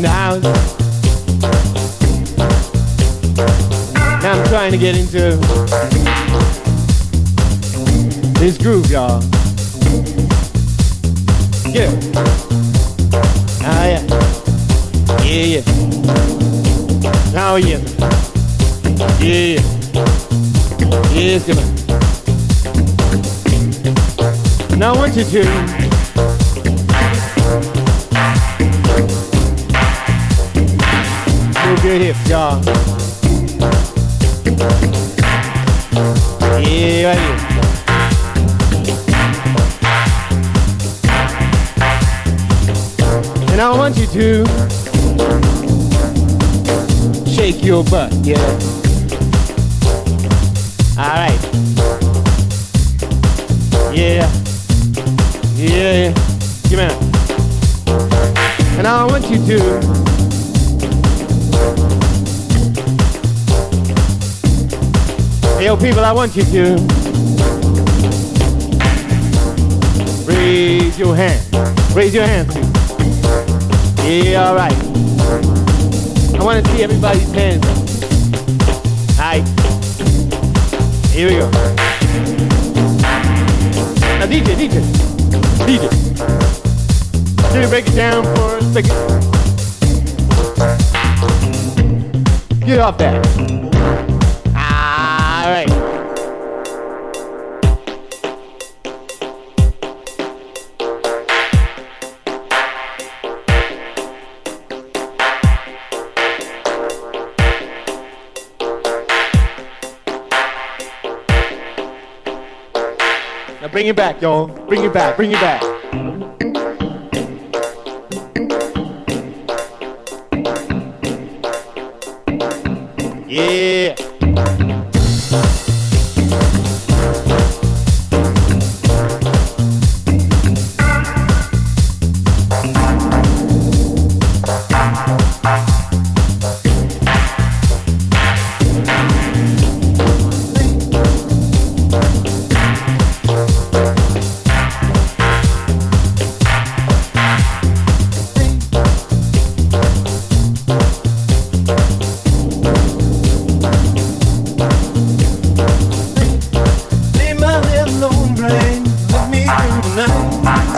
in the house. Now I'm trying to get into this groove, y'all. Yeah. Ah, yeah. Yeah, yeah. Oh, yeah. Yeah. Yes, come on. Now I want you to move your hips, y'all. Yeah, right here. And I want you to shake your butt, yeah. All right. Yeah. Yeah. Give me that. And I want you to hey, yo, people, I want you to raise your hand. Raise your hand, please. Yeah, all right. I want to see everybody's hands. All right. Here we go. Now, DJ. Can you break it down for a second? Get off that. All right. Now bring it back, y'all. Bring it back. Yeah. Leave my little lone brain, let me through the night.